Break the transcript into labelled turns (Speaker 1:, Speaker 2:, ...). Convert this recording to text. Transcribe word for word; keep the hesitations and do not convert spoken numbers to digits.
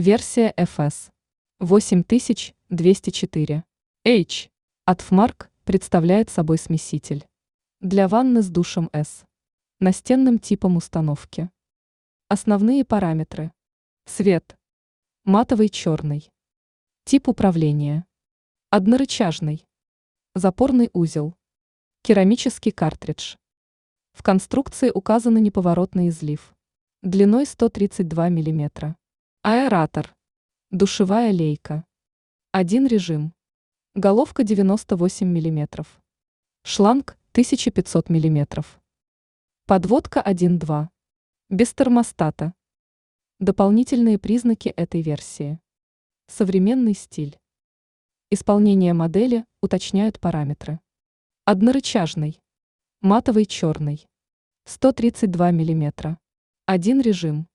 Speaker 1: Версия эф эс восемь тысяч двести четыре эйч от Fmark представляет собой смеситель для ванны с душем S. Настенным типом установки. Основные параметры. Цвет. Матовый черный. Тип управления. Однорычажный. Запорный узел. Керамический картридж. В конструкции указан неповоротный излив. Длиной сто тридцать два миллиметра. Аэратор. Душевая лейка. Один режим. Головка девяносто восемь миллиметров. Шланг тысяча пятьсот миллиметров. Подводка один-два. Без термостата. Дополнительные признаки этой версии. Современный стиль. Исполнение модели уточняют параметры. Однорычажный. Матовый черный. сто тридцать два миллиметра. Один режим.